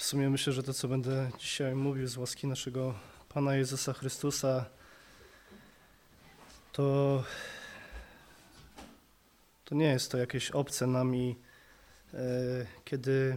W sumie myślę, że to, co będę dzisiaj mówił z łaski naszego Pana Jezusa Chrystusa, to nie jest to jakieś obce nami, kiedy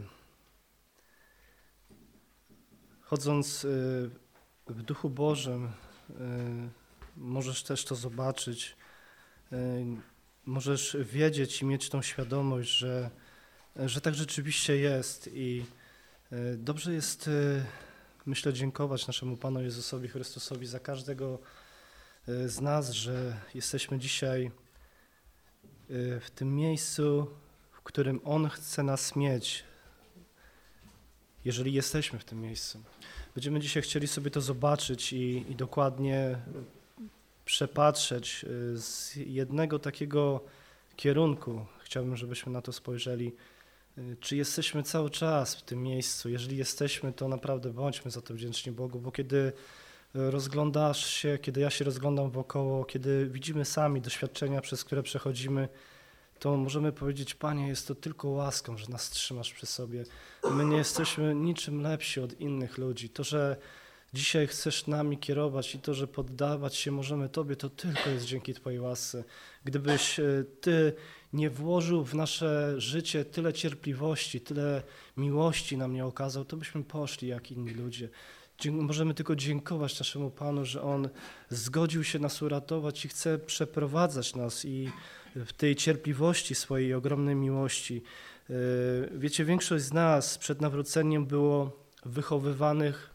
chodząc w Duchu Bożym możesz też to zobaczyć, możesz wiedzieć i mieć tą świadomość, że tak rzeczywiście jest i dobrze jest, myślę, dziękować naszemu Panu Jezusowi Chrystusowi za każdego z nas, że jesteśmy dzisiaj w tym miejscu, w którym On chce nas mieć, jeżeli jesteśmy w tym miejscu. Będziemy dzisiaj chcieli sobie to zobaczyć i dokładnie przepatrzeć z jednego takiego kierunku. Chciałbym, żebyśmy na to spojrzeli. Czy jesteśmy cały czas w tym miejscu? Jeżeli jesteśmy, to naprawdę bądźmy za to wdzięczni Bogu, bo kiedy rozglądasz się, kiedy ja się rozglądam wokoło, kiedy widzimy sami doświadczenia, przez które przechodzimy, to możemy powiedzieć: Panie, jest to tylko łaską, że nas trzymasz przy sobie. My nie jesteśmy niczym lepsi od innych ludzi. To, że dzisiaj chcesz nami kierować i to, że poddawać się możemy Tobie, to tylko jest dzięki Twojej łasce. Gdybyś Ty nie włożył w nasze życie tyle cierpliwości, tyle miłości nam nie okazał, to byśmy poszli jak inni ludzie. Możemy tylko dziękować naszemu Panu, że On zgodził się nas uratować i chce przeprowadzać nas i w tej cierpliwości swojej ogromnej miłości. Wiecie, większość z nas przed nawróceniem było wychowywanych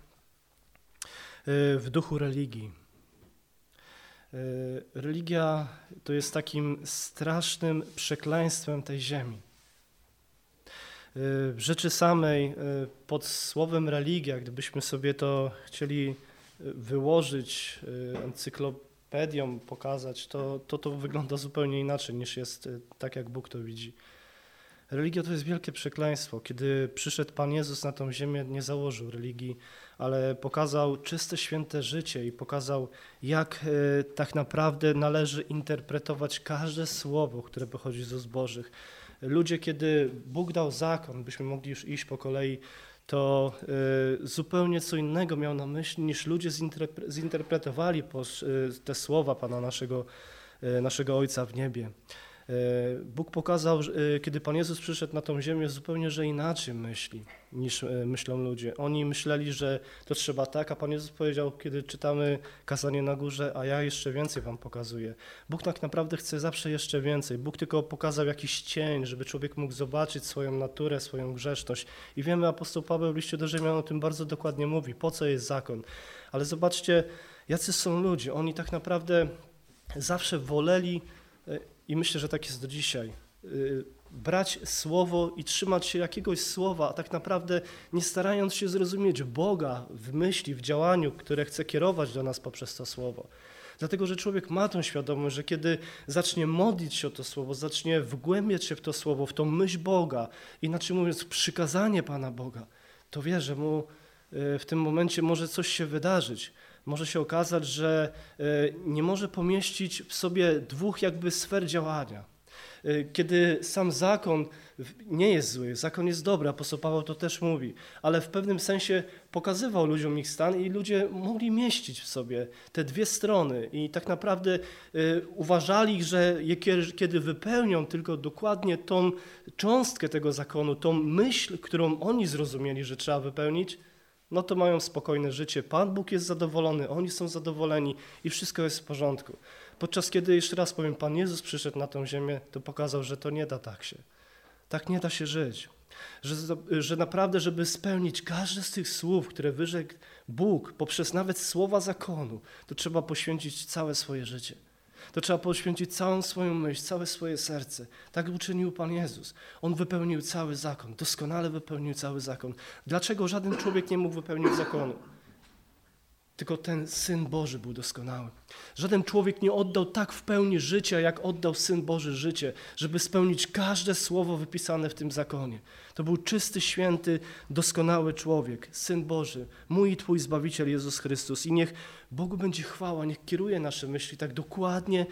w duchu religii. Religia to jest takim strasznym przekleństwem tej ziemi. W rzeczy samej, pod słowem religia, gdybyśmy sobie to chcieli wyłożyć, encyklopedią pokazać, to wygląda zupełnie inaczej niż jest tak, jak Bóg to widzi. Religia to jest wielkie przekleństwo. Kiedy przyszedł Pan Jezus na tą ziemię, nie założył religii, ale pokazał czyste, święte życie i pokazał, jak tak naprawdę należy interpretować każde słowo, które pochodzi z ust Bożych. Ludzie, kiedy Bóg dał zakon, byśmy mogli już iść po kolei, to zupełnie co innego miał na myśli, niż ludzie zinterpretowali te słowa Pana naszego Ojca w niebie. Bóg pokazał, kiedy Pan Jezus przyszedł na tą ziemię, zupełnie, że inaczej myśli, niż myślą ludzie. Oni myśleli, że to trzeba tak, a Pan Jezus powiedział, kiedy czytamy kazanie na górze: a ja jeszcze więcej wam pokazuję. Bóg tak naprawdę chce zawsze jeszcze więcej. Bóg tylko pokazał jakiś cień, żeby człowiek mógł zobaczyć swoją naturę, swoją grzeszność. I wiemy, apostoł Paweł w liście do Rzymian o tym bardzo dokładnie mówi, po co jest zakon. Ale zobaczcie, jacy są ludzie. Oni tak naprawdę zawsze woleli, i myślę, że tak jest do dzisiaj, brać słowo i trzymać się jakiegoś słowa, a tak naprawdę nie starając się zrozumieć Boga w myśli, w działaniu, które chce kierować do nas poprzez to słowo. Dlatego, że człowiek ma tą świadomość, że kiedy zacznie modlić się o to słowo, zacznie wgłębiać się w to słowo, w tą myśl Boga, inaczej mówiąc, przykazanie Pana Boga, to wie, że mu w tym momencie może coś się wydarzyć. Może się okazać, że nie może pomieścić w sobie dwóch jakby sfer działania. Kiedy sam zakon nie jest zły, zakon jest dobry, apostoł Paweł to też mówi, ale w pewnym sensie pokazywał ludziom ich stan i ludzie mogli mieścić w sobie te dwie strony i tak naprawdę uważali, że kiedy wypełnią tylko dokładnie tą cząstkę tego zakonu, tą myśl, którą oni zrozumieli, że trzeba wypełnić, no to mają spokojne życie. Pan Bóg jest zadowolony, oni są zadowoleni i wszystko jest w porządku. Podczas kiedy, jeszcze raz powiem, Pan Jezus przyszedł na tą ziemię, to pokazał, że to nie da tak się. Tak nie da się żyć. Że naprawdę, żeby spełnić każde z tych słów, które wyrzekł Bóg poprzez nawet słowa zakonu, to trzeba poświęcić całe swoje życie. To trzeba poświęcić całą swoją myśl, całe swoje serce. Tak uczynił Pan Jezus. On wypełnił cały zakon, doskonale wypełnił cały zakon. Dlaczego żaden człowiek nie mógł wypełnić zakonu? Tylko ten Syn Boży był doskonały. Żaden człowiek nie oddał tak w pełni życia, jak oddał Syn Boży życie, żeby spełnić każde słowo wypisane w tym zakonie. To był czysty, święty, doskonały człowiek, Syn Boży, mój i Twój Zbawiciel Jezus Chrystus. I niech Bogu będzie chwała, niech kieruje nasze myśli tak dokładnie,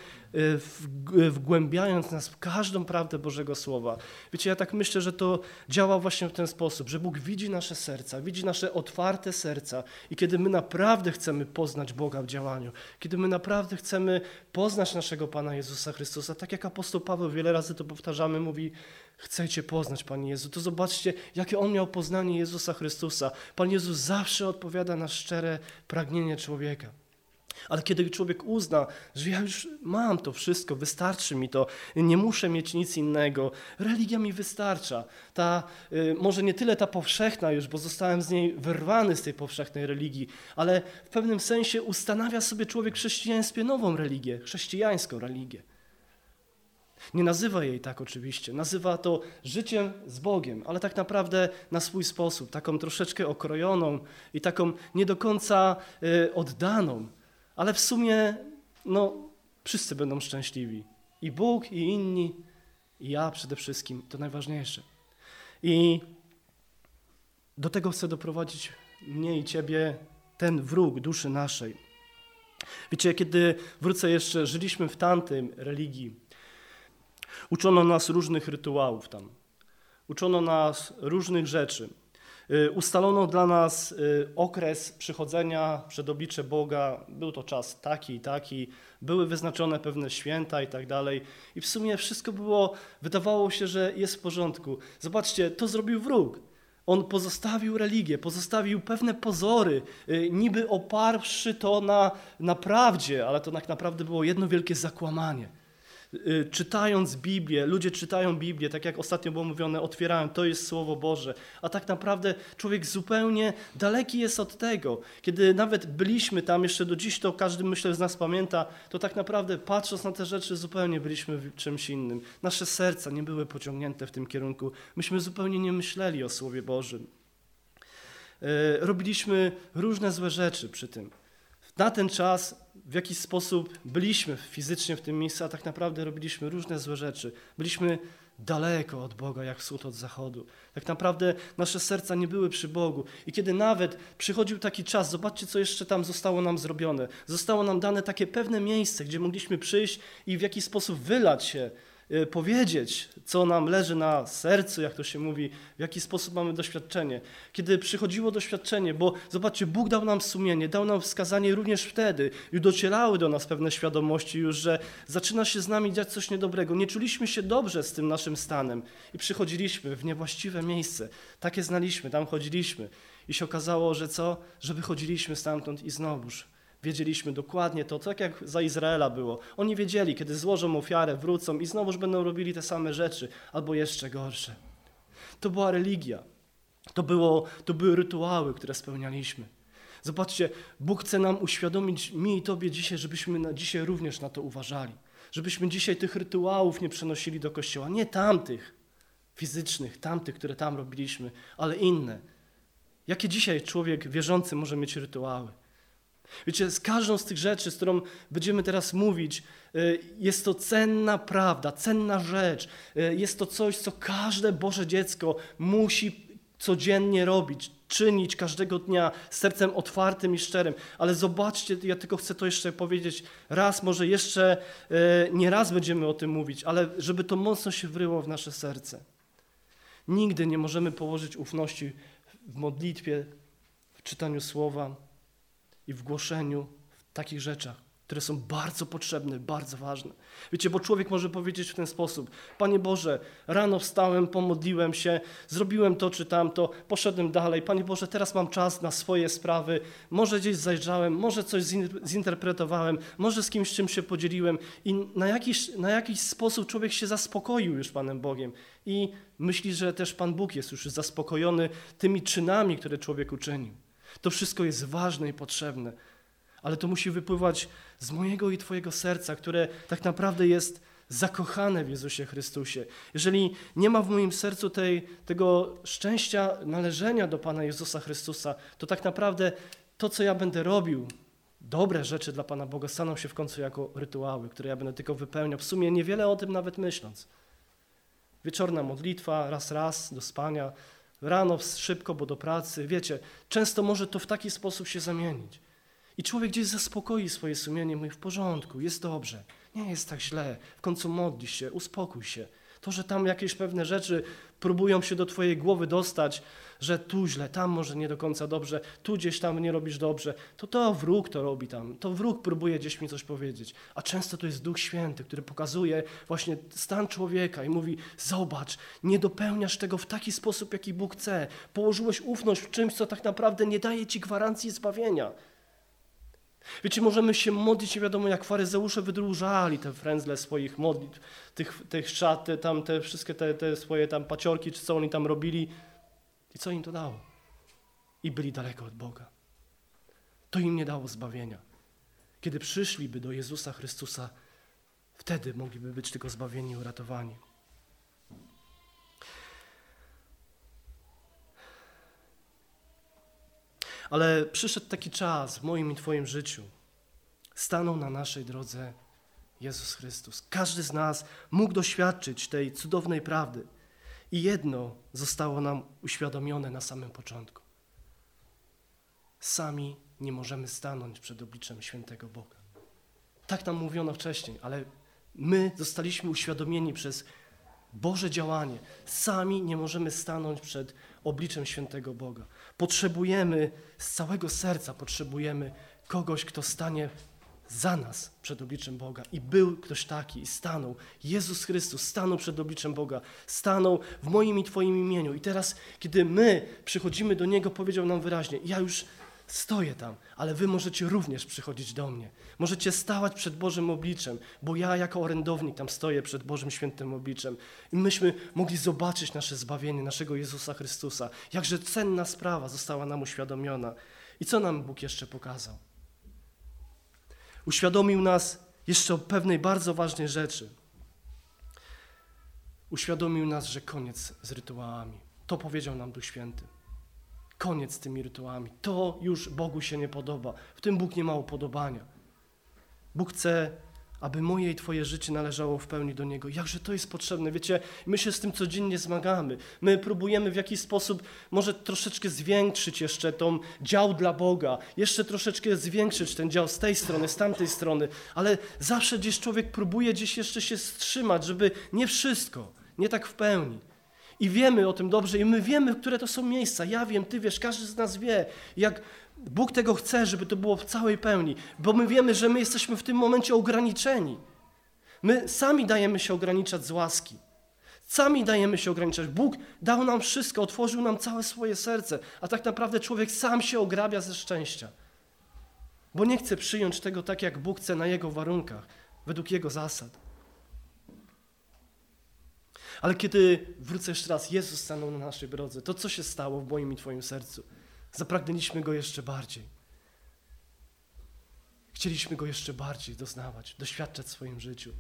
wgłębiając nas w każdą prawdę Bożego Słowa. Wiecie, ja tak myślę, że to działa właśnie w ten sposób, że Bóg widzi nasze serca, widzi nasze otwarte serca i kiedy my naprawdę chcemy poznać Boga w działaniu, kiedy my naprawdę chcemy poznać naszego Pana Jezusa Chrystusa, tak jak apostoł Paweł, wiele razy to powtarzamy, mówi: chcecie poznać Panie Jezu, to zobaczcie, jakie On miał poznanie Jezusa Chrystusa. Pan Jezus zawsze odpowiada na szczere pragnienie człowieka. Ale kiedy człowiek uzna, że ja już mam to wszystko, wystarczy mi to, nie muszę mieć nic innego, religia mi wystarcza. Może nie tyle ta powszechna już, bo zostałem z niej wyrwany z tej powszechnej religii, ale w pewnym sensie ustanawia sobie człowiek w chrześcijaństwie nową religię, chrześcijańską religię. Nie nazywa jej tak oczywiście, nazywa to życiem z Bogiem, ale tak naprawdę na swój sposób, taką troszeczkę okrojoną i taką nie do końca oddaną, ale w sumie wszyscy będą szczęśliwi. I Bóg, i inni, i ja przede wszystkim, to najważniejsze. I do tego chce doprowadzić mnie i Ciebie ten wróg duszy naszej. Wiecie, kiedy wrócę jeszcze, żyliśmy w tamtej religii, uczono nas różnych rytuałów tam, uczono nas różnych rzeczy. Ustalono dla nas okres przychodzenia przed oblicze Boga, był to czas taki i taki, były wyznaczone pewne święta i tak dalej. I w sumie wszystko wydawało się, że jest w porządku. Zobaczcie, to zrobił wróg. On pozostawił religię, pozostawił pewne pozory, niby oparłszy to na prawdzie, ale to tak naprawdę było jedno wielkie zakłamanie. Czytając Biblię, ludzie czytają Biblię, tak jak ostatnio było mówione, otwierają, to jest Słowo Boże, a tak naprawdę człowiek zupełnie daleki jest od tego. Kiedy nawet byliśmy tam, jeszcze do dziś to każdy, myślę, z nas pamięta, to tak naprawdę patrząc na te rzeczy zupełnie byliśmy w czymś innym. Nasze serca nie były pociągnięte w tym kierunku, myśmy zupełnie nie myśleli o Słowie Bożym. Robiliśmy różne złe rzeczy przy tym. Na ten czas w jakiś sposób byliśmy fizycznie w tym miejscu, a tak naprawdę robiliśmy różne złe rzeczy. Byliśmy daleko od Boga, jak wschód od zachodu. Tak naprawdę nasze serca nie były przy Bogu. I kiedy nawet przychodził taki czas, zobaczcie, co jeszcze tam zostało nam zrobione. Zostało nam dane takie pewne miejsce, gdzie mogliśmy przyjść i w jakiś sposób wylać się, powiedzieć, co nam leży na sercu, jak to się mówi, w jaki sposób mamy doświadczenie. Kiedy przychodziło doświadczenie, bo zobaczcie, Bóg dał nam sumienie, dał nam wskazanie również wtedy, już docierały do nas pewne świadomości już, że zaczyna się z nami dziać coś niedobrego. Nie czuliśmy się dobrze z tym naszym stanem i przychodziliśmy w niewłaściwe miejsce. Takie znaliśmy, tam chodziliśmy i się okazało, że co? Że wychodziliśmy stamtąd i znowuż wiedzieliśmy dokładnie to, tak jak za Izraela było. Oni wiedzieli, kiedy złożą ofiarę, wrócą i znowuż będą robili te same rzeczy, albo jeszcze gorsze. To była religia. To były rytuały, które spełnialiśmy. Zobaczcie, Bóg chce nam uświadomić, mi i Tobie dzisiaj, żebyśmy dzisiaj również na to uważali. Żebyśmy dzisiaj tych rytuałów nie przenosili do kościoła. Nie tamtych fizycznych, tamtych, które tam robiliśmy, ale inne. Jakie dzisiaj człowiek wierzący może mieć rytuały? Wiecie, z każdą z tych rzeczy, z którą będziemy teraz mówić, jest to cenna prawda, cenna rzecz. Jest to coś, co każde Boże dziecko musi codziennie robić, czynić każdego dnia z sercem otwartym i szczerym. Ale zobaczcie, ja tylko chcę to jeszcze powiedzieć raz, może jeszcze nie raz będziemy o tym mówić, ale żeby to mocno się wryło w nasze serce. Nigdy nie możemy położyć ufności w modlitwie, w czytaniu słowa i w głoszeniu, w takich rzeczach, które są bardzo potrzebne, bardzo ważne. Wiecie, bo człowiek może powiedzieć w ten sposób: Panie Boże, rano wstałem, pomodliłem się, zrobiłem to czy tamto, poszedłem dalej. Panie Boże, teraz mam czas na swoje sprawy, może gdzieś zajrzałem, może coś zinterpretowałem, może z kimś czym się podzieliłem i na jakiś sposób człowiek się zaspokoił już Panem Bogiem i myśli, że też Pan Bóg jest już zaspokojony tymi czynami, które człowiek uczynił. To wszystko jest ważne i potrzebne, ale to musi wypływać z mojego i Twojego serca, które tak naprawdę jest zakochane w Jezusie Chrystusie. Jeżeli nie ma w moim sercu tego szczęścia należenia do Pana Jezusa Chrystusa, to tak naprawdę to, co ja będę robił, dobre rzeczy dla Pana Boga staną się w końcu jako rytuały, które ja będę tylko wypełniał, w sumie niewiele o tym nawet myśląc. Wieczorna modlitwa, raz do spania, rano szybko, bo do pracy. Wiecie, często może to w taki sposób się zamienić. I człowiek gdzieś zaspokoi swoje sumienie, mówi w porządku, jest dobrze, nie jest tak źle, w końcu modli się, uspokój się. To, że tam jakieś pewne rzeczy próbują się do twojej głowy dostać, że tu źle, tam może nie do końca dobrze, tu gdzieś tam nie robisz dobrze, to wróg to robi tam, to wróg próbuje gdzieś mi coś powiedzieć. A często to jest Duch Święty, który pokazuje właśnie stan człowieka i mówi, zobacz, nie dopełniasz tego w taki sposób, jaki Bóg chce. Położyłeś ufność w czymś, co tak naprawdę nie daje ci gwarancji zbawienia. Wiecie, możemy się modlić, nie wiadomo jak faryzeusze wydłużali te frędzle swoich modlitw, tych szat, te wszystkie te swoje tam paciorki, czy co oni tam robili. I co im to dało? I byli daleko od Boga. To im nie dało zbawienia. Kiedy przyszliby do Jezusa Chrystusa, wtedy mogliby być tylko zbawieni i uratowani. Ale przyszedł taki czas w moim i Twoim życiu. Stanął na naszej drodze Jezus Chrystus. Każdy z nas mógł doświadczyć tej cudownej prawdy. I jedno zostało nam uświadomione na samym początku. Sami nie możemy stanąć przed obliczem świętego Boga. Tak nam mówiono wcześniej, ale my zostaliśmy uświadomieni przez Boże działanie. Sami nie możemy stanąć przed obliczem świętego Boga. Potrzebujemy z całego serca, potrzebujemy kogoś, kto stanie za nas przed obliczem Boga. I był ktoś taki i stanął. Jezus Chrystus stanął przed obliczem Boga. Stanął w moim i Twoim imieniu. I teraz, kiedy my przychodzimy do Niego, powiedział nam wyraźnie, ja już stoję tam, ale wy możecie również przychodzić do mnie. Możecie stawać przed Bożym obliczem, bo ja jako orędownik tam stoję przed Bożym świętym obliczem. I myśmy mogli zobaczyć nasze zbawienie, naszego Jezusa Chrystusa. Jakże cenna sprawa została nam uświadomiona. I co nam Bóg jeszcze pokazał? Uświadomił nas jeszcze o pewnej bardzo ważnej rzeczy. Uświadomił nas, że koniec z rytuałami. To powiedział nam Duch Święty. Koniec z tymi rytuałami. To już Bogu się nie podoba. W tym Bóg nie ma upodobania. Bóg chce, aby moje i Twoje życie należało w pełni do Niego. Jakże to jest potrzebne. Wiecie, my się z tym codziennie zmagamy. My próbujemy w jakiś sposób może troszeczkę zwiększyć jeszcze tą dział dla Boga. Jeszcze troszeczkę zwiększyć ten dział z tej strony, z tamtej strony. Ale zawsze gdzieś człowiek próbuje gdzieś jeszcze się wstrzymać, żeby nie wszystko, nie tak w pełni. I wiemy o tym dobrze i my wiemy, które to są miejsca. Ja wiem, ty wiesz, każdy z nas wie, jak Bóg tego chce, żeby to było w całej pełni, bo my wiemy, że my jesteśmy w tym momencie ograniczeni. My sami dajemy się ograniczać z łaski. Sami dajemy się ograniczać. Bóg dał nam wszystko, otworzył nam całe swoje serce, a tak naprawdę człowiek sam się ograbia ze szczęścia. Bo nie chce przyjąć tego tak, jak Bóg chce na Jego warunkach, według Jego zasad. Ale kiedy, wrócę jeszcze raz, Jezus stanął na naszej drodze, to co się stało w moim i Twoim sercu? Zapragnęliśmy Go jeszcze bardziej. Chcieliśmy Go jeszcze bardziej doznawać, doświadczać w swoim życiu.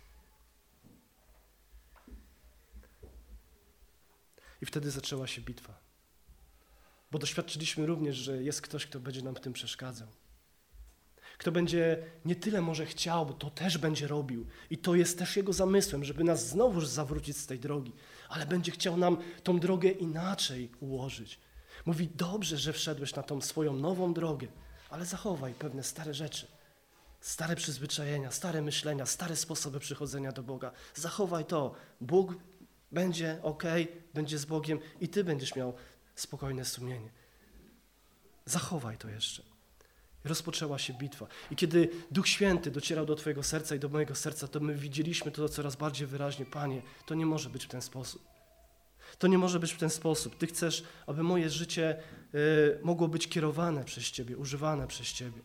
I wtedy zaczęła się bitwa. Bo doświadczyliśmy również, że jest ktoś, kto będzie nam w tym przeszkadzał. Kto będzie nie tyle może chciał, bo to też będzie robił. I to jest też Jego zamysłem, żeby nas znowuż zawrócić z tej drogi. Ale będzie chciał nam tą drogę inaczej ułożyć. Mówi, dobrze, że wszedłeś na tą swoją nową drogę, ale zachowaj pewne stare rzeczy. Stare przyzwyczajenia, stare myślenia, stare sposoby przychodzenia do Boga. Zachowaj to. Bóg będzie będzie z Bogiem i ty będziesz miał spokojne sumienie. Zachowaj to jeszcze. I rozpoczęła się bitwa. I kiedy Duch Święty docierał do Twojego serca i do mojego serca, to my widzieliśmy to coraz bardziej wyraźnie. Panie, to nie może być w ten sposób. To nie może być w ten sposób. Ty chcesz, aby moje życie mogło być kierowane przez Ciebie, używane przez Ciebie.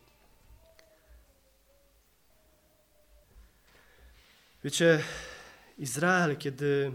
Wiecie, Izrael, kiedy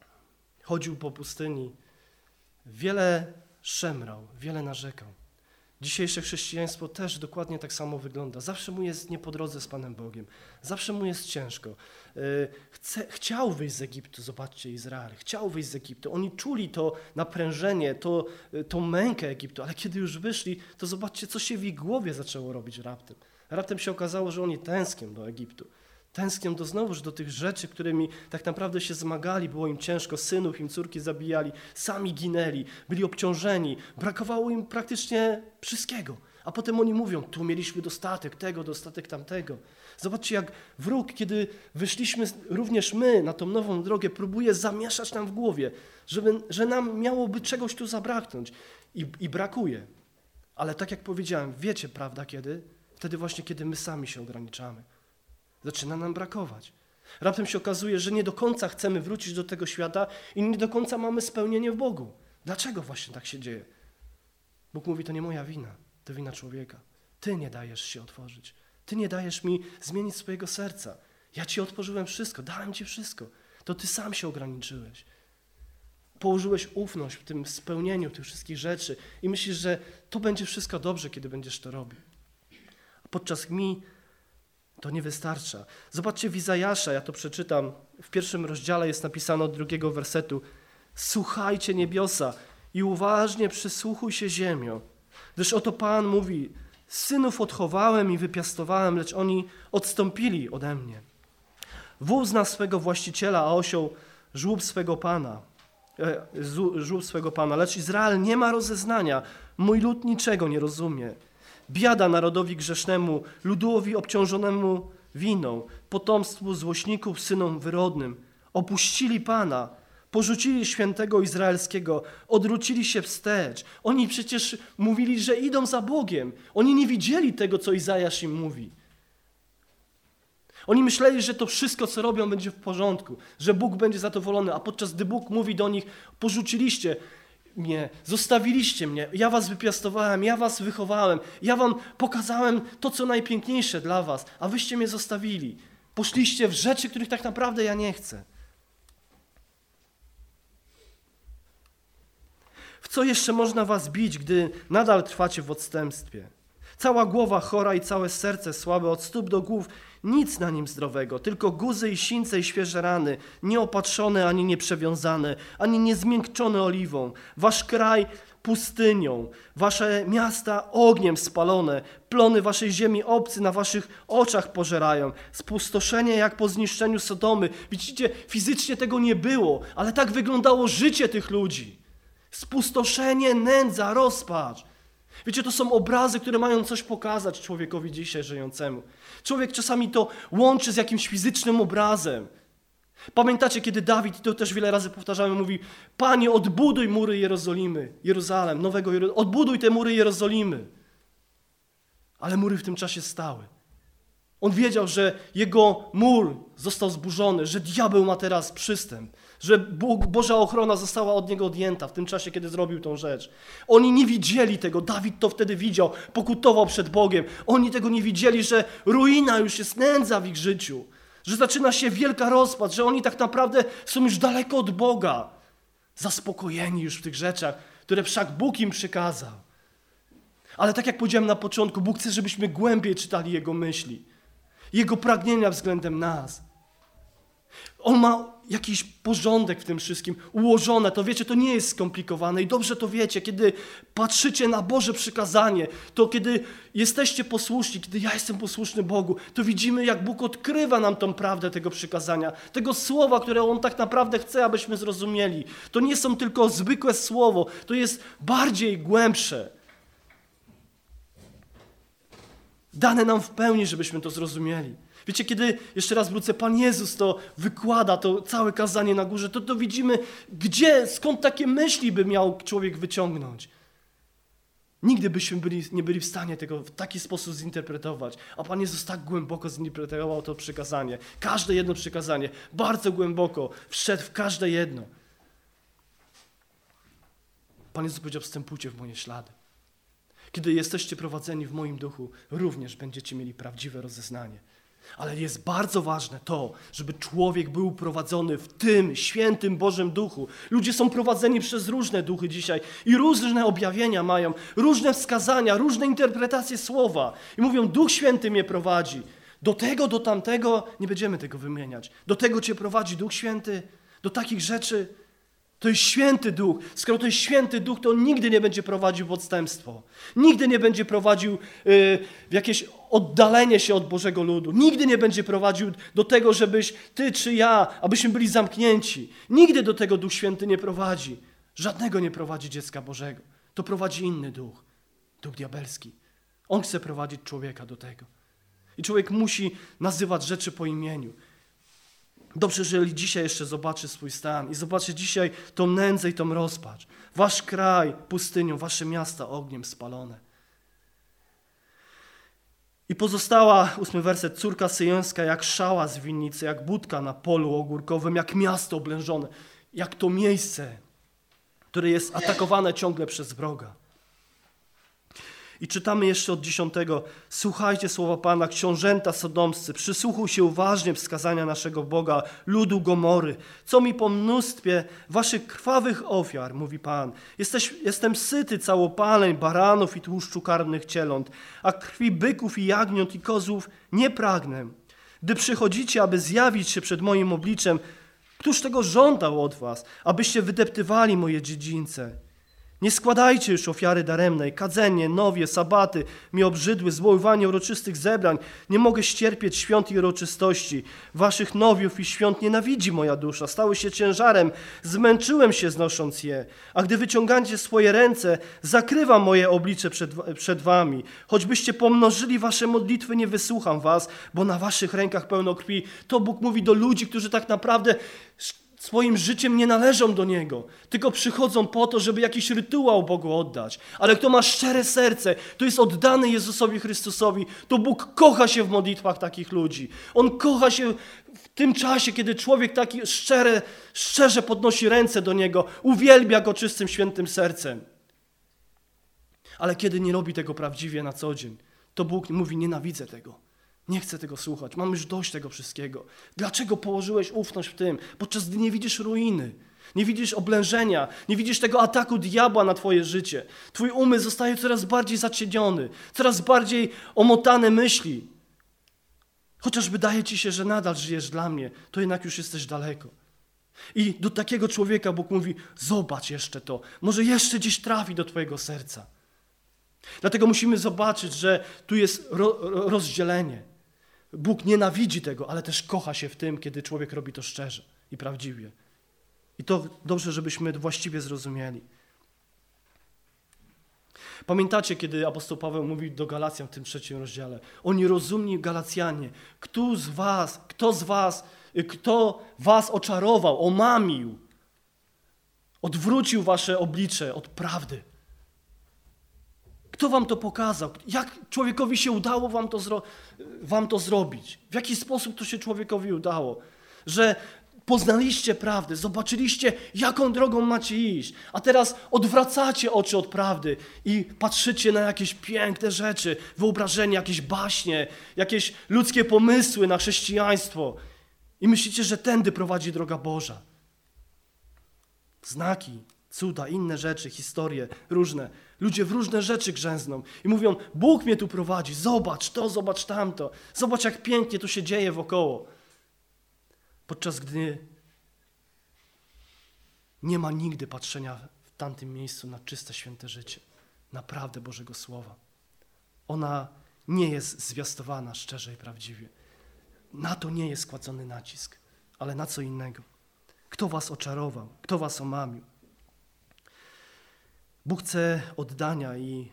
chodził po pustyni, wiele szemrał, wiele narzekał. Dzisiejsze chrześcijaństwo też dokładnie tak samo wygląda. Zawsze mu jest nie po drodze z Panem Bogiem. Zawsze mu jest ciężko. Chciał wyjść z Egiptu, zobaczcie Izrael. Chciał wyjść z Egiptu. Oni czuli to naprężenie, tą mękę Egiptu, ale kiedy już wyszli, to zobaczcie, co się w ich głowie zaczęło robić raptem. Raptem się okazało, że oni tęsknią do Egiptu. Tęsknią znowuż do tych rzeczy, którymi tak naprawdę się zmagali, było im ciężko, synów im córki zabijali, sami ginęli, byli obciążeni, brakowało im praktycznie wszystkiego. A potem oni mówią, tu mieliśmy dostatek tego, dostatek tamtego. Zobaczcie, jak wróg, kiedy wyszliśmy również my na tą nową drogę, próbuje zamieszać nam w głowie, że nam miałoby czegoś tu zabraknąć i brakuje. Ale tak jak powiedziałem, wiecie, prawda, kiedy? Wtedy właśnie, kiedy my sami się ograniczamy. Zaczyna nam brakować. Raptem się okazuje, że nie do końca chcemy wrócić do tego świata i nie do końca mamy spełnienie w Bogu. Dlaczego właśnie tak się dzieje? Bóg mówi, to nie moja wina, to wina człowieka. Ty nie dajesz się otworzyć. Ty nie dajesz mi zmienić swojego serca. Ja ci otworzyłem wszystko, dałem ci wszystko. To ty sam się ograniczyłeś. Położyłeś ufność w tym spełnieniu tych wszystkich rzeczy i myślisz, że to będzie wszystko dobrze, kiedy będziesz to robił. A podczas mi to nie wystarcza. Zobaczcie w Izajasza, ja to przeczytam, w 1 rozdziale jest napisane od 2 wersetu. Słuchajcie niebiosa i uważnie przysłuchuj się ziemio, gdyż oto Pan mówi, synów odchowałem i wypiastowałem, lecz oni odstąpili ode mnie. Wół zna swego właściciela, a osioł żłób swego pana, lecz Izrael nie ma rozeznania, mój lud niczego nie rozumie. Biada narodowi grzesznemu, ludowi obciążonemu winą, potomstwu złośników, synom wyrodnym. Opuścili Pana, porzucili świętego izraelskiego, odwrócili się wstecz. Oni przecież mówili, że idą za Bogiem. Oni nie widzieli tego, co Izajasz im mówi. Oni myśleli, że to wszystko, co robią, będzie w porządku, że Bóg będzie zadowolony, a podczas gdy Bóg mówi do nich, porzuciliście mnie, zostawiliście mnie, ja was wypiastowałem, ja was wychowałem, ja wam pokazałem to, co najpiękniejsze dla was, a wyście mnie zostawili. Poszliście w rzeczy, których tak naprawdę ja nie chcę. W co jeszcze można was bić, gdy nadal trwacie w odstępstwie? Cała głowa chora i całe serce słabe, od stóp do głów, nic na nim zdrowego, tylko guzy i sińce i świeże rany, nieopatrzone ani nieprzewiązane, ani niezmiękczone oliwą. Wasz kraj pustynią, wasze miasta ogniem spalone, plony waszej ziemi obcy na waszych oczach pożerają. Spustoszenie jak po zniszczeniu Sodomy. Widzicie, fizycznie tego nie było, ale tak wyglądało życie tych ludzi. Spustoszenie, nędza, rozpacz. Wiecie, to są obrazy, które mają coś pokazać człowiekowi dzisiaj żyjącemu. Człowiek czasami to łączy z jakimś fizycznym obrazem. Pamiętacie, kiedy Dawid, to też wiele razy powtarzamy, mówi: Panie, odbuduj mury Jeruzalem, odbuduj te mury Jerozolimy. Ale mury w tym czasie stały. On wiedział, że jego mur został zburzony, że diabeł ma teraz przystęp, że Boża ochrona została od niego odjęta w tym czasie, kiedy zrobił tą rzecz. Oni nie widzieli tego, Dawid to wtedy widział, pokutował przed Bogiem. Oni tego nie widzieli, że ruina już jest, nędza w ich życiu, że zaczyna się wielka rozpacz, że oni tak naprawdę są już daleko od Boga, zaspokojeni już w tych rzeczach, które wszak Bóg im przykazał. Ale tak jak powiedziałem na początku, Bóg chce, żebyśmy głębiej czytali Jego myśli, Jego pragnienia względem nas. On ma jakiś porządek w tym wszystkim ułożone, to wiecie, to nie jest skomplikowane i dobrze to wiecie, kiedy patrzycie na Boże przykazanie, to kiedy jesteście posłuszni, kiedy ja jestem posłuszny Bogu, to widzimy, jak Bóg odkrywa nam tą prawdę tego przykazania, tego słowa, które On tak naprawdę chce, abyśmy zrozumieli. To nie są tylko zwykłe słowo, to jest bardziej głębsze. Dane nam w pełni, żebyśmy to zrozumieli. Wiecie, kiedy, jeszcze raz wrócę, Pan Jezus to wykłada, to całe kazanie na górze, to widzimy, skąd takie myśli by miał człowiek wyciągnąć. Nigdy byśmy nie byli w stanie tego w taki sposób zinterpretować, a Pan Jezus tak głęboko zinterpretował to przykazanie. Każde jedno przykazanie, bardzo głęboko wszedł w każde jedno. Pan Jezus powiedział: wstępujcie w moje ślady. Kiedy jesteście prowadzeni w moim duchu, również będziecie mieli prawdziwe rozeznanie. Ale jest bardzo ważne to, żeby człowiek był prowadzony w tym świętym Bożym Duchu. Ludzie są prowadzeni przez różne duchy dzisiaj i różne objawienia mają, różne wskazania, różne interpretacje słowa. I mówią, Duch Święty mnie prowadzi. Do tego, do tamtego, nie będziemy tego wymieniać. Do tego cię prowadzi Duch Święty, do takich rzeczy. To jest święty duch. Skoro to jest święty duch, to on nigdy nie będzie prowadził w odstępstwo. Nigdy nie będzie prowadził w jakieś oddalenie się od Bożego ludu. Nigdy nie będzie prowadził do tego, żebyś ty czy ja, abyśmy byli zamknięci. Nigdy do tego Duch Święty nie prowadzi. Żadnego nie prowadzi dziecka Bożego. To prowadzi inny duch. Duch diabelski. On chce prowadzić człowieka do tego. I człowiek musi nazywać rzeczy po imieniu. Dobrze, jeżeli dzisiaj jeszcze zobaczy swój stan i zobaczy dzisiaj tą nędzę i tą rozpacz. Wasz kraj pustynią, wasze miasta ogniem spalone. I pozostała, 8 werset, córka syjońska jak szała z winnicy, jak budka na polu ogórkowym, jak miasto oblężone, jak to miejsce, które jest atakowane ciągle przez wroga. I czytamy jeszcze od 10. Słuchajcie słowa Pana, książęta sodomscy, przysłuchuj się uważnie wskazania naszego Boga, ludu Gomory. Co mi po mnóstwie waszych krwawych ofiar, mówi Pan. Jestem syty całopaleń, baranów i tłuszczu karmnych cieląt, a krwi byków i jagniąt i kozłów nie pragnę. Gdy przychodzicie, aby zjawić się przed moim obliczem, któż tego żądał od was, abyście wydeptywali moje dziedzińce? Nie składajcie już ofiary daremnej, kadzenie, nowie, sabaty mi obrzydły, zwoływanie uroczystych zebrań. Nie mogę ścierpieć świąt i uroczystości. Waszych nowiów i świąt nienawidzi moja dusza. Stały się ciężarem, zmęczyłem się znosząc je. A gdy wyciągacie swoje ręce, zakrywam moje oblicze przed wami. Choćbyście pomnożyli wasze modlitwy, nie wysłucham was, bo na waszych rękach pełno krwi. To Bóg mówi do ludzi, którzy tak naprawdę swoim życiem nie należą do Niego, tylko przychodzą po to, żeby jakiś rytuał Bogu oddać. Ale kto ma szczere serce, to jest oddany Jezusowi Chrystusowi, to Bóg kocha się w modlitwach takich ludzi. On kocha się w tym czasie, kiedy człowiek taki szczerze podnosi ręce do Niego, uwielbia Go czystym, świętym sercem. Ale kiedy nie robi tego prawdziwie na co dzień, to Bóg mówi, nienawidzę tego. Nie chcę tego słuchać, mam już dość tego wszystkiego. Dlaczego położyłeś ufność w tym? Podczas gdy nie widzisz ruiny, nie widzisz oblężenia, nie widzisz tego ataku diabła na twoje życie. Twój umysł zostaje coraz bardziej zacieniony, coraz bardziej omotane myśli. Chociaż wydaje ci się, że nadal żyjesz dla mnie, to jednak już jesteś daleko. I do takiego człowieka Bóg mówi, zobacz jeszcze to, może jeszcze gdzieś trafi do twojego serca. Dlatego musimy zobaczyć, że tu jest rozdzielenie. Bóg nienawidzi tego, ale też kocha się w tym, kiedy człowiek robi to szczerze i prawdziwie. I to dobrze, żebyśmy właściwie zrozumieli. Pamiętacie, kiedy apostoł Paweł mówił do Galacjan w tym 3 rozdziale? O nierozumni Galacjanie, kto was oczarował, omamił, odwrócił wasze oblicze od prawdy? Kto wam to pokazał? Jak człowiekowi się udało wam to zrobić? W jaki sposób to się człowiekowi udało? Że poznaliście prawdę, zobaczyliście, jaką drogą macie iść, a teraz odwracacie oczy od prawdy i patrzycie na jakieś piękne rzeczy, wyobrażenia, jakieś baśnie, jakieś ludzkie pomysły na chrześcijaństwo i myślicie, że tędy prowadzi droga Boża. Znaki, cuda, inne rzeczy, historie różne. Ludzie w różne rzeczy grzęzną i mówią, Bóg mnie tu prowadzi, zobacz to, zobacz tamto, zobacz jak pięknie to się dzieje wokoło. Podczas gdy nie ma nigdy patrzenia w tamtym miejscu na czyste, święte życie, na prawdę Bożego Słowa. Ona nie jest zwiastowana szczerze i prawdziwie. Na to nie jest kładzony nacisk, ale na co innego. Kto was oczarował, kto was omamił? Bóg chce oddania i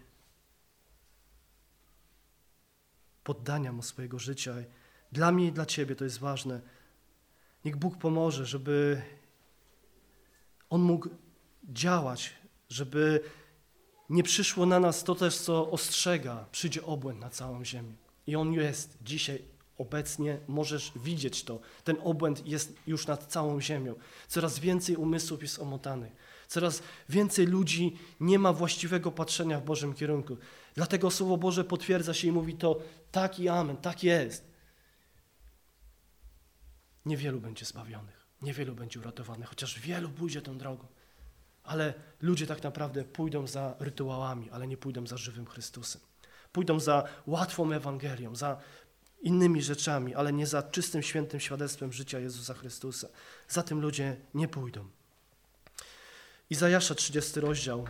poddania Mu swojego życia. Dla mnie i dla Ciebie to jest ważne. Niech Bóg pomoże, żeby On mógł działać, żeby nie przyszło na nas to też, co ostrzega, przyjdzie obłęd na całą ziemię. I on jest dzisiaj obecnie, możesz widzieć to. Ten obłęd jest już nad całą ziemią. Coraz więcej umysłów jest omotanych. Coraz więcej ludzi nie ma właściwego patrzenia w Bożym kierunku. Dlatego Słowo Boże potwierdza się i mówi to tak i amen, tak jest. niewielu będzie zbawionych, niewielu będzie uratowanych, chociaż wielu pójdzie tą drogą. Ale ludzie tak naprawdę pójdą za rytuałami, ale nie pójdą za żywym Chrystusem. Pójdą za łatwą Ewangelią, za innymi rzeczami, ale nie za czystym, świętym świadectwem życia Jezusa Chrystusa. Za tym ludzie nie pójdą. Izajasza 30 rozdział.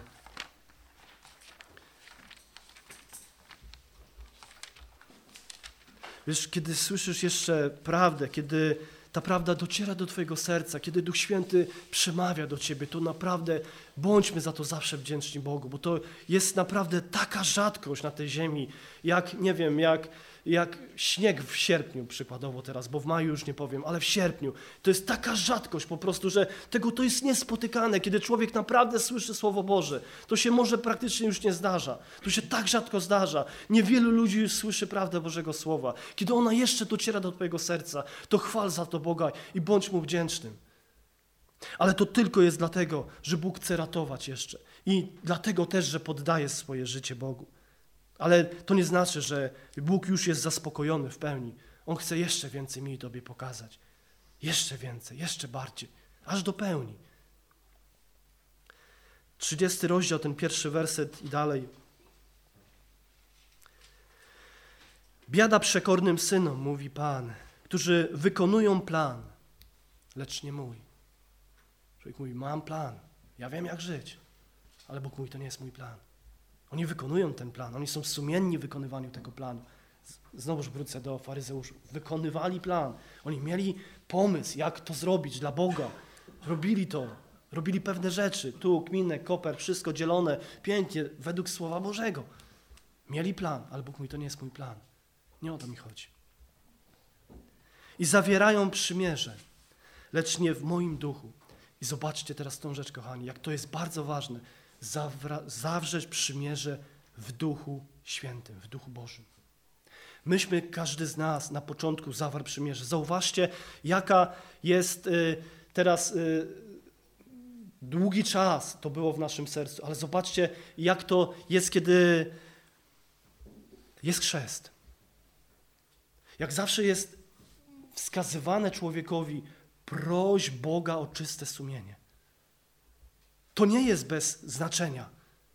Wiesz, kiedy słyszysz jeszcze prawdę, kiedy ta prawda dociera do twojego serca, kiedy Duch Święty przemawia do ciebie, to naprawdę bądźmy za to zawsze wdzięczni Bogu, bo to jest naprawdę taka rzadkość na tej ziemi, jak, nie wiem, jak śnieg w sierpniu przykładowo teraz, bo w maju już nie powiem, ale w sierpniu. To jest taka rzadkość po prostu, że to jest niespotykane, kiedy człowiek naprawdę słyszy Słowo Boże. To się może praktycznie już nie zdarza. To się tak rzadko zdarza. Niewielu ludzi już słyszy prawdę Bożego Słowa. Kiedy ona jeszcze dociera do twojego serca, to chwal za to Boga i bądź Mu wdzięcznym. Ale to tylko jest dlatego, że Bóg chce ratować jeszcze. I dlatego też, że poddaje swoje życie Bogu. Ale to nie znaczy, że Bóg już jest zaspokojony w pełni. On chce jeszcze więcej mi i tobie pokazać. Jeszcze więcej, jeszcze bardziej, aż do pełni. 30 rozdział, ten pierwszy werset i dalej. Biada przekornym synom, mówi Pan, którzy wykonują plan, lecz nie mój. Człowiek mówi, mam plan, ja wiem jak żyć, ale Bóg mówi, to nie jest mój plan. Oni wykonują ten plan, oni są sumienni w wykonywaniu tego planu. Znowuż wrócę do faryzeuszów. Wykonywali plan. Oni mieli pomysł, jak to zrobić dla Boga. Robili to, robili pewne rzeczy. Tu kminek, koper, wszystko dzielone, pięknie, według Słowa Bożego. Mieli plan, ale Bóg mówi, to nie jest mój plan. Nie o to mi chodzi. I zawierają przymierze, lecz nie w moim duchu. I zobaczcie teraz tą rzecz, kochani, jak to jest bardzo ważne. Zawrzeć przymierze w Duchu Świętym, w Duchu Bożym. Myśmy, każdy z nas na początku zawarł przymierze. Zauważcie, jaka jest teraz długi czas to było w naszym sercu, ale zobaczcie, jak to jest, kiedy jest chrzest. Jak zawsze jest wskazywane człowiekowi, proś Boga o czyste sumienie. To nie jest bez znaczenia.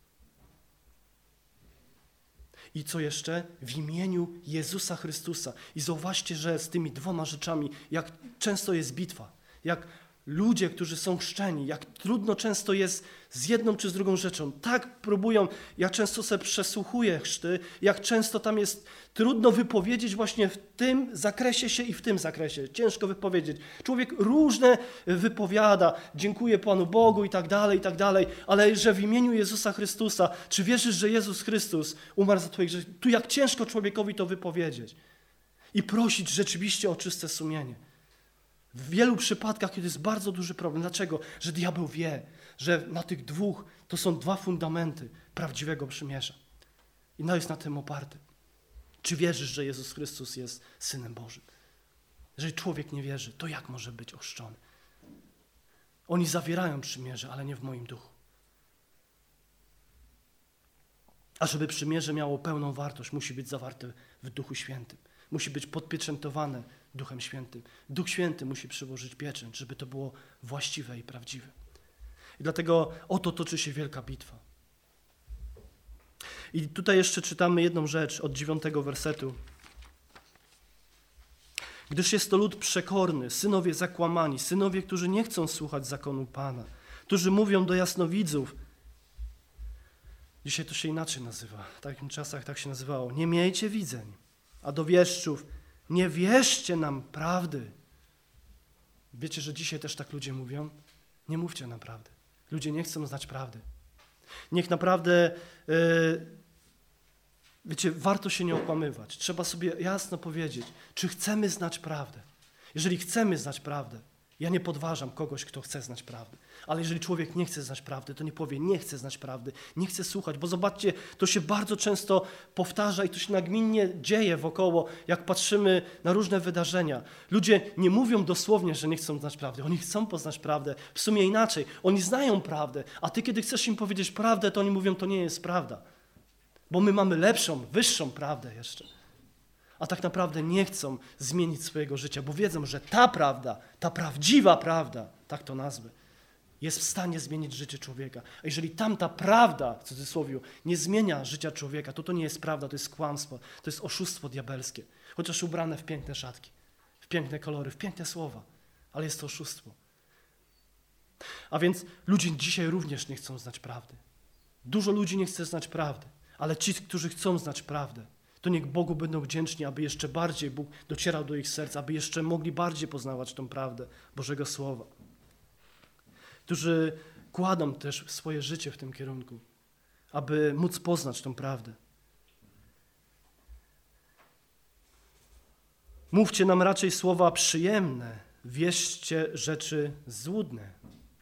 I co jeszcze? W imieniu Jezusa Chrystusa. I zauważcie, że z tymi dwoma rzeczami, jak często jest bitwa, jak ludzie, którzy są chrzczeni, jak trudno często jest z jedną czy z drugą rzeczą. Tak próbują, ja często sobie przesłuchuję chrzty, jak często tam jest trudno wypowiedzieć właśnie w tym zakresie się i w tym zakresie. Ciężko wypowiedzieć. Człowiek różne wypowiada, dziękuję Panu Bogu i tak dalej, ale że w imieniu Jezusa Chrystusa, czy wierzysz, że Jezus Chrystus umarł za twoje grzechy? Tu jak ciężko człowiekowi to wypowiedzieć i prosić rzeczywiście o czyste sumienie. W wielu przypadkach, kiedy jest bardzo duży problem. Dlaczego? Że diabeł wie, że na tych dwóch to są dwa fundamenty prawdziwego przymierza. I jest na tym oparty. Czy wierzysz, że Jezus Chrystus jest Synem Bożym? Jeżeli człowiek nie wierzy, to jak może być ochrzczony? Oni zawierają przymierze, ale nie w moim duchu. A żeby przymierze miało pełną wartość, musi być zawarte w Duchu Świętym. Musi być podpieczętowane Duchem Świętym. Duch Święty musi przyłożyć pieczęć, żeby to było właściwe i prawdziwe. I dlatego oto toczy się wielka bitwa. I tutaj jeszcze czytamy jedną rzecz od 9 wersetu. Gdyż jest to lud przekorny, synowie zakłamani, synowie, którzy nie chcą słuchać zakonu Pana, którzy mówią do jasnowidzów. Dzisiaj to się inaczej nazywa. W takim czasach tak się nazywało. Nie miejcie widzeń. A do wieszczów, nie wierzcie nam prawdy. Wiecie, że dzisiaj też tak ludzie mówią? Nie mówcie nam prawdy. Ludzie nie chcą znać prawdy. Niech naprawdę, wiecie, warto się nie okłamywać. Trzeba sobie jasno powiedzieć, czy chcemy znać prawdę. Jeżeli chcemy znać prawdę, ja nie podważam kogoś, kto chce znać prawdy. Ale jeżeli człowiek nie chce znać prawdy, to nie powie, nie chcę znać prawdy, nie chcę słuchać, bo zobaczcie, to się bardzo często powtarza i to się nagminnie dzieje wokoło, jak patrzymy na różne wydarzenia. Ludzie nie mówią dosłownie, że nie chcą znać prawdy. Oni chcą poznać prawdę. W sumie inaczej. Oni znają prawdę, a ty, kiedy chcesz im powiedzieć prawdę, to oni mówią, to nie jest prawda. Bo my mamy lepszą, wyższą prawdę jeszcze. a tak naprawdę nie chcą zmienić swojego życia, bo wiedzą, że ta prawda, ta prawdziwa prawda, tak to nazwę, jest w stanie zmienić życie człowieka. A jeżeli tamta prawda, w cudzysłowie, nie zmienia życia człowieka, to nie jest prawda, to jest kłamstwo, to jest oszustwo diabelskie. Chociaż ubrane w piękne szatki, w piękne kolory, w piękne słowa, ale jest to oszustwo. A więc ludzie dzisiaj również nie chcą znać prawdy. Dużo ludzi nie chce znać prawdy, ale ci, którzy chcą znać prawdę, to niech Bogu będą wdzięczni, aby jeszcze bardziej Bóg docierał do ich serc, aby jeszcze mogli bardziej poznawać tą prawdę Bożego Słowa. Którzy kładą też swoje życie w tym kierunku, aby móc poznać tą prawdę. Mówcie nam raczej słowa przyjemne, wierzcie rzeczy złudne.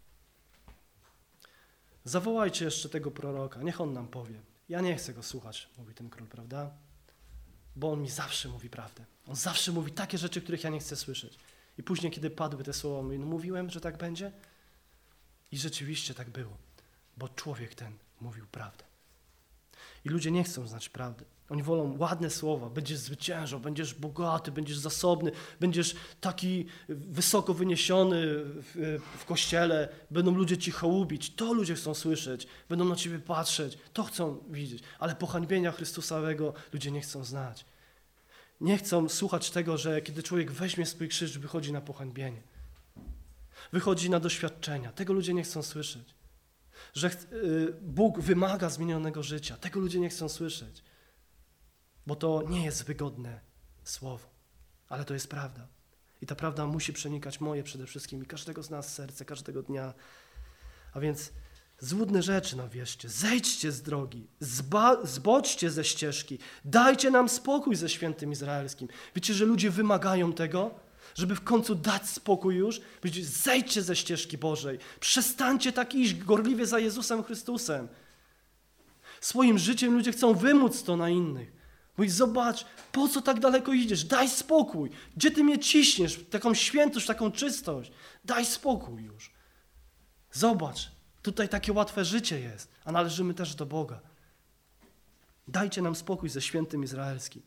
Zawołajcie jeszcze tego proroka, niech on nam powie. Ja nie chcę go słuchać, mówi ten król, prawda? Bo on mi zawsze mówi prawdę. On zawsze mówi takie rzeczy, których ja nie chcę słyszeć. I później, kiedy padły te słowa, mówi, no mówiłem, że tak będzie? I rzeczywiście tak było, bo człowiek ten mówił prawdę. I ludzie nie chcą znać prawdy. Oni wolą ładne słowa, będziesz zwyciężał, będziesz bogaty, będziesz zasobny, będziesz taki wysoko wyniesiony w kościele, będą ludzie ci hołubić, to ludzie chcą słyszeć, będą na ciebie patrzeć, to chcą widzieć, ale pohańbienia Chrystusowego ludzie nie chcą znać. Nie chcą słuchać tego, że kiedy człowiek weźmie swój krzyż, wychodzi na pohańbienie, wychodzi na doświadczenia, tego ludzie nie chcą słyszeć. Że Bóg wymaga zmienionego życia, tego ludzie nie chcą słyszeć. Bo to nie jest wygodne słowo, ale to jest prawda. I ta prawda musi przenikać moje przede wszystkim i każdego z nas serce, każdego dnia. A więc złudne rzeczy wierzcie, zejdźcie z drogi, zbodźcie ze ścieżki, dajcie nam spokój ze świętym Izraelskim. Wiecie, że ludzie wymagają tego, żeby w końcu dać spokój już, zejdźcie ze ścieżki Bożej, przestańcie tak iść gorliwie za Jezusem Chrystusem. Swoim życiem ludzie chcą wymóc to na innych. Mówi, zobacz, po co tak daleko idziesz? Daj spokój. Gdzie ty mnie ciśniesz? Taką świętość, taką czystość. Daj spokój już. Zobacz, tutaj takie łatwe życie jest, a należymy też do Boga. Dajcie nam spokój ze świętym Izraelskim.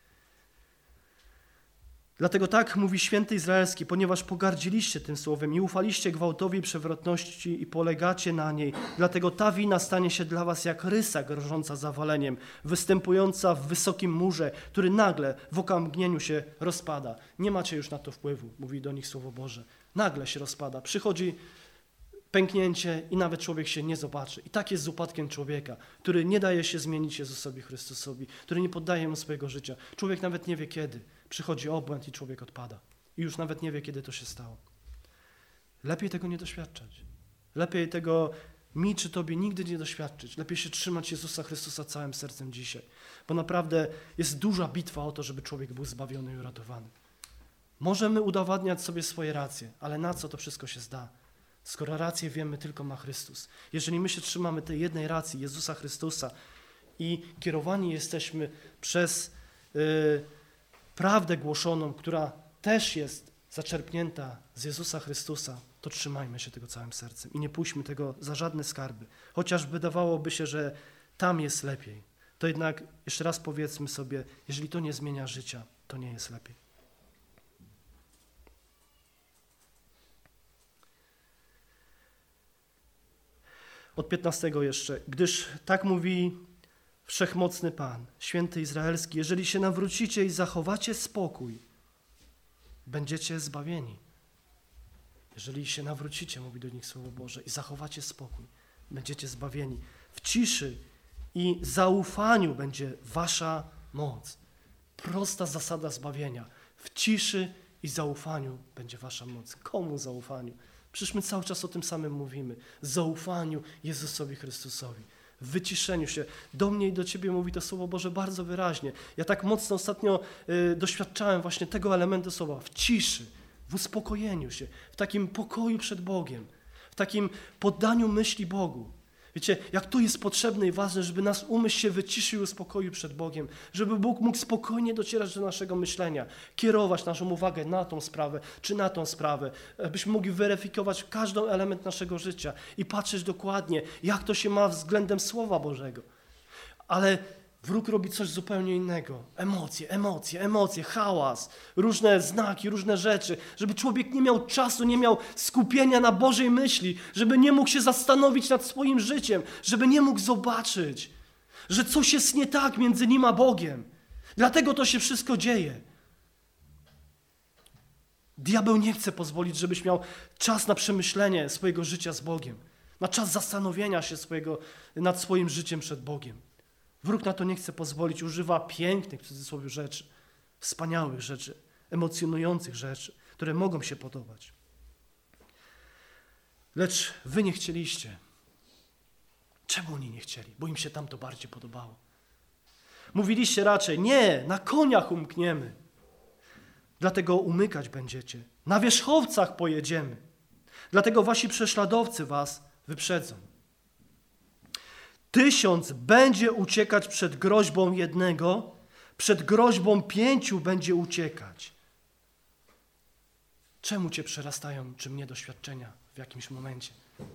Dlatego tak mówi święty Izraelski, ponieważ pogardziliście tym słowem i ufaliście gwałtowi przewrotności i polegacie na niej. Dlatego ta wina stanie się dla was jak rysa grożąca zawaleniem, występująca w wysokim murze, który nagle w okamgnieniu się rozpada. Nie macie już na to wpływu, mówi do nich Słowo Boże. Nagle się rozpada, przychodzi pęknięcie i nawet człowiek się nie zobaczy. I tak jest z upadkiem człowieka, który nie daje się zmienić Jezusowi Chrystusowi, który nie poddaje mu swojego życia. Człowiek nawet nie wie kiedy. Przychodzi obłęd i człowiek odpada. I już nawet nie wie, kiedy to się stało. Lepiej tego nie doświadczać. Lepiej tego mi czy tobie nigdy nie doświadczyć. Lepiej się trzymać Jezusa Chrystusa całym sercem dzisiaj. Bo naprawdę jest duża bitwa o to, żeby człowiek był zbawiony i uratowany. Możemy udowadniać sobie swoje racje, ale na co to wszystko się zda? Skoro rację wiemy tylko ma Chrystus. Jeżeli my się trzymamy tej jednej racji, Jezusa Chrystusa i kierowani jesteśmy przez prawdę głoszoną, która też jest zaczerpnięta z Jezusa Chrystusa, to trzymajmy się tego całym sercem i nie puśćmy tego za żadne skarby. Chociaż wydawałoby się, że tam jest lepiej, to jednak jeszcze raz powiedzmy sobie, jeżeli to nie zmienia życia, to nie jest lepiej. Od 15 jeszcze. Gdyż tak mówi Wszechmocny Pan, Święty Izraelski, jeżeli się nawrócicie i zachowacie spokój, będziecie zbawieni. Jeżeli się nawrócicie, mówi do nich Słowo Boże, i zachowacie spokój, będziecie zbawieni. W ciszy i zaufaniu będzie wasza moc. Prosta zasada zbawienia. W ciszy i zaufaniu będzie wasza moc. Komu zaufaniu? Przecież my cały czas o tym samym mówimy. Zaufaniu Jezusowi Chrystusowi. W wyciszeniu się. Do mnie i do ciebie mówi to Słowo Boże bardzo wyraźnie. Ja tak mocno ostatnio doświadczałem właśnie tego elementu słowa. W ciszy, w uspokojeniu się, w takim pokoju przed Bogiem, w takim poddaniu myśli Bogu. Wiecie, jak to jest potrzebne i ważne, żeby nasz umysł się wyciszył i uspokoił przed Bogiem, żeby Bóg mógł spokojnie docierać do naszego myślenia, kierować naszą uwagę na tą sprawę czy na tą sprawę, abyśmy mogli weryfikować każdy element naszego życia i patrzeć dokładnie, jak to się ma względem Słowa Bożego. Ale Wróg robi coś zupełnie innego. Emocje, hałas, różne znaki, różne rzeczy, żeby człowiek nie miał czasu, nie miał skupienia na Bożej myśli, żeby nie mógł się zastanowić nad swoim życiem, żeby nie mógł zobaczyć, że coś jest nie tak między nim a Bogiem. Dlatego to się wszystko dzieje. Diabeł nie chce pozwolić, żebyś miał czas na przemyślenie swojego życia z Bogiem, na czas zastanowienia się nad swoim życiem przed Bogiem. Wróg na to nie chce pozwolić, używa pięknych, w cudzysłowie, rzeczy, wspaniałych rzeczy, emocjonujących rzeczy, które mogą się podobać. Lecz wy nie chcieliście. Czemu oni nie chcieli? Bo im się tam to bardziej podobało. Mówiliście raczej, nie, na koniach umkniemy. Dlatego umykać będziecie. Na wierzchowcach pojedziemy. Dlatego wasi prześladowcy was wyprzedzą. 1000 będzie uciekać przed groźbą jednego, przed groźbą 5 będzie uciekać. Czemu cię przerastają, czy mnie doświadczenia w jakimś momencie?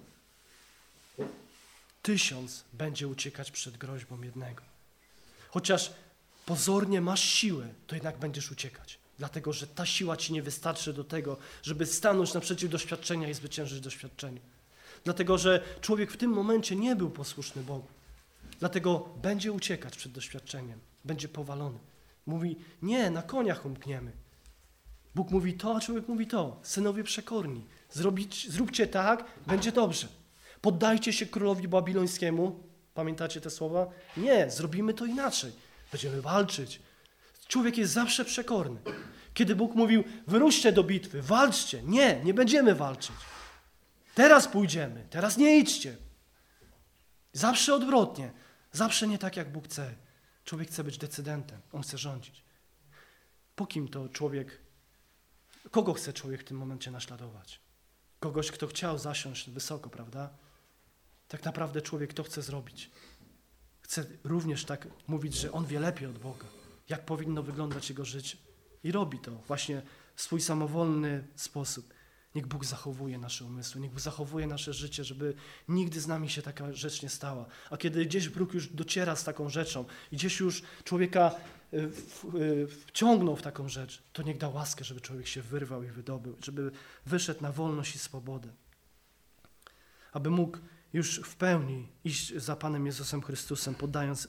1000 będzie uciekać przed groźbą jednego. Chociaż pozornie masz siłę, to jednak będziesz uciekać. Dlatego, że ta siła ci nie wystarczy do tego, żeby stanąć naprzeciw doświadczenia i zwyciężyć doświadczenie. Dlatego, że człowiek w tym momencie nie był posłuszny Bogu. Dlatego będzie uciekać przed doświadczeniem. Będzie powalony. Mówi, nie, na koniach umkniemy. Bóg mówi to, a człowiek mówi to. Synowie przekorni. Zróbcie tak, będzie dobrze. Poddajcie się królowi babilońskiemu. Pamiętacie te słowa? Nie, zrobimy to inaczej. Będziemy walczyć. Człowiek jest zawsze przekorny. Kiedy Bóg mówił, wyruszcie do bitwy, walczcie. Nie, nie będziemy walczyć. Teraz pójdziemy, teraz nie idźcie. Zawsze odwrotnie. Zawsze nie tak, jak Bóg chce. Człowiek chce być decydentem. On chce rządzić. Po kim to człowiek, kogo chce człowiek w tym momencie naśladować? Kogoś, kto chciał zasiąść wysoko, prawda? Tak naprawdę człowiek to chce zrobić. Chce również tak mówić, że on wie lepiej od Boga, jak powinno wyglądać jego życie. I robi to właśnie w swój samowolny sposób. Niech Bóg zachowuje nasze umysły, niech Bóg zachowuje nasze życie, żeby nigdy z nami się taka rzecz nie stała. A kiedy gdzieś Bóg już dociera z taką rzeczą i gdzieś już człowieka wciągnął w taką rzecz, to niech da łaskę, żeby człowiek się wyrwał i wydobył, żeby wyszedł na wolność i swobodę. Aby mógł już w pełni iść za Panem Jezusem Chrystusem, poddając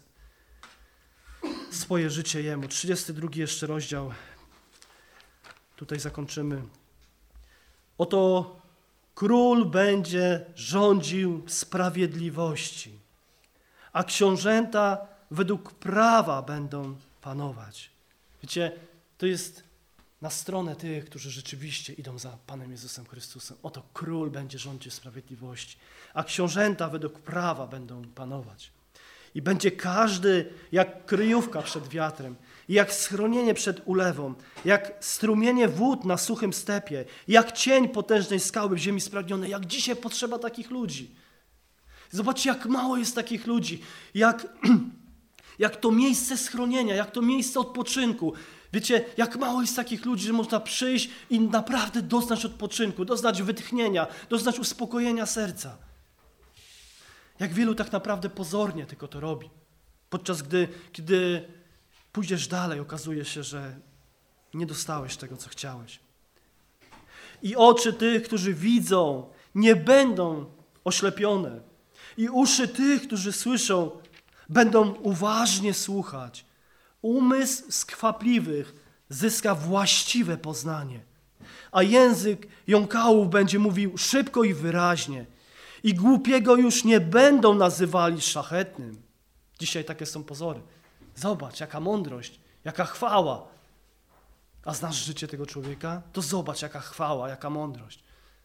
swoje życie Jemu. 32 jeszcze rozdział. Tutaj zakończymy. Oto król będzie rządził sprawiedliwości, a książęta według prawa będą panować. Wiecie, to jest na stronę tych, którzy rzeczywiście idą za Panem Jezusem Chrystusem. Oto król będzie rządził sprawiedliwości, a książęta według prawa będą panować. I będzie każdy jak kryjówka przed wiatrem, i jak schronienie przed ulewą, jak strumienie wód na suchym stepie, jak cień potężnej skały w ziemi spragnionej, jak dzisiaj potrzeba takich ludzi. Zobaczcie, jak mało jest takich ludzi, jak to miejsce schronienia, jak to miejsce odpoczynku. Wiecie, jak mało jest takich ludzi, że można przyjść i naprawdę doznać odpoczynku, doznać wytchnienia, doznać uspokojenia serca. Jak wielu tak naprawdę pozornie tylko to robi. Podczas kiedy pójdziesz dalej, okazuje się, że nie dostałeś tego, co chciałeś. I oczy tych, którzy widzą, nie będą oślepione. I uszy tych, którzy słyszą, będą uważnie słuchać. Umysł skwapliwych zyska właściwe poznanie, a język jąkałów będzie mówił szybko i wyraźnie. I głupiego już nie będą nazywali szlachetnym. Dzisiaj takie są pozory. Zobacz, jaka mądrość, jaka chwała. A znasz życie tego człowieka? To zobacz, jaka chwała, jaka mądrość.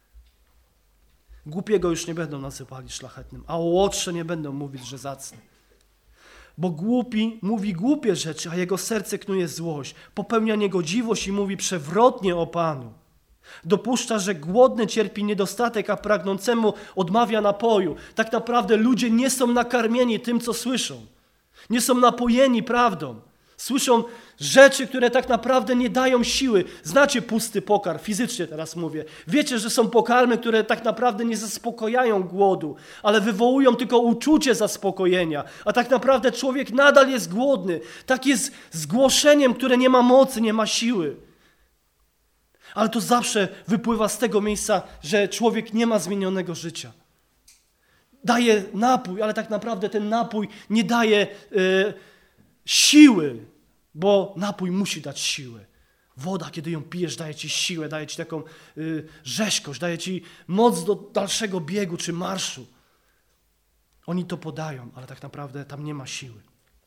Głupiego już nie będą nazywali szlachetnym, a łotrze nie będą mówić, że zacny. Bo głupi mówi głupie rzeczy, a jego serce knuje złość. Popełnia niegodziwość i mówi przewrotnie o Panu. Dopuszcza, że głodny cierpi niedostatek, a pragnącemu odmawia napoju. Tak naprawdę ludzie nie są nakarmieni tym, co słyszą. Nie są napojeni prawdą. Słyszą rzeczy, które tak naprawdę nie dają siły. Znacie pusty pokarm, fizycznie teraz mówię. Wiecie, że są pokarmy, które tak naprawdę nie zaspokajają głodu, ale wywołują tylko uczucie zaspokojenia. A tak naprawdę człowiek nadal jest głodny. Tak jest z głoszeniem, które nie ma mocy, nie ma siły. Ale to zawsze wypływa z tego miejsca, że człowiek nie ma zmienionego życia. Daje napój, ale tak naprawdę ten napój nie daje siły, bo napój musi dać siłę. Woda, kiedy ją pijesz, daje ci siłę, daje ci taką rzeźkość, daje ci moc do dalszego biegu czy marszu. Oni to podają, ale tak naprawdę tam nie ma siły.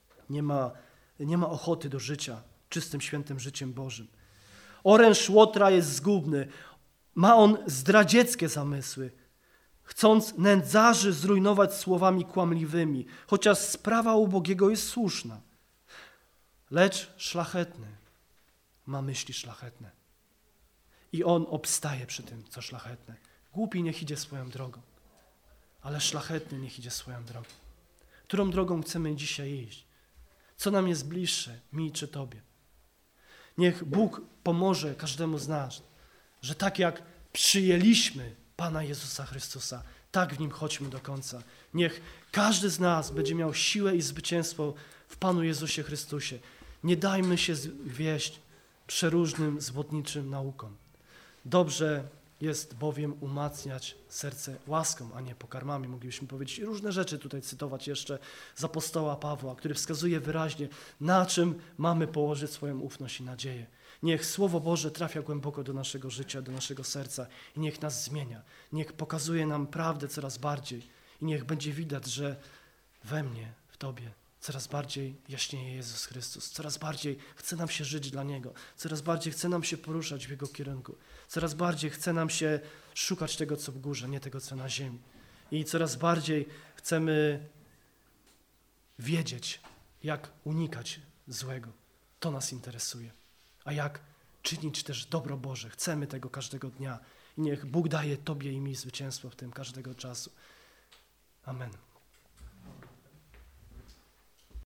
Nie ma ochoty do życia czystym, świętym życiem Bożym. Oręż łotra jest zgubny. Ma on zdradzieckie zamysły, chcąc nędzarzy zrujnować słowami kłamliwymi, chociaż sprawa ubogiego jest słuszna. Lecz szlachetny ma myśli szlachetne. I on obstaje przy tym, co szlachetne. Głupi niech idzie swoją drogą, ale szlachetny niech idzie swoją drogą. Którą drogą chcemy dzisiaj iść? Co nam jest bliższe, mi czy Tobie? Niech Bóg pomoże każdemu z nas, że tak jak przyjęliśmy Pana Jezusa Chrystusa, tak w Nim chodźmy do końca. Niech każdy z nas będzie miał siłę i zwycięstwo w Panu Jezusie Chrystusie. Nie dajmy się zwieść przeróżnym, zwodniczym naukom. Dobrze jest bowiem umacniać serce łaską, a nie pokarmami. Moglibyśmy powiedzieć i różne rzeczy tutaj cytować jeszcze z apostoła Pawła, który wskazuje wyraźnie, na czym mamy położyć swoją ufność i nadzieję. Niech Słowo Boże trafia głęboko do naszego życia, do naszego serca i niech nas zmienia. Niech pokazuje nam prawdę coraz bardziej i niech będzie widać, że we mnie, w Tobie coraz bardziej jaśnieje Jezus Chrystus. Coraz bardziej chce nam się żyć dla Niego. Coraz bardziej chce nam się poruszać w Jego kierunku. Coraz bardziej chce nam się szukać tego, co w górze, nie tego, co na ziemi. I coraz bardziej chcemy wiedzieć, jak unikać złego. To nas interesuje. A jak czynić też dobro Boże. Chcemy tego każdego dnia. I niech Bóg daje Tobie i mi zwycięstwo w tym każdego czasu. Amen.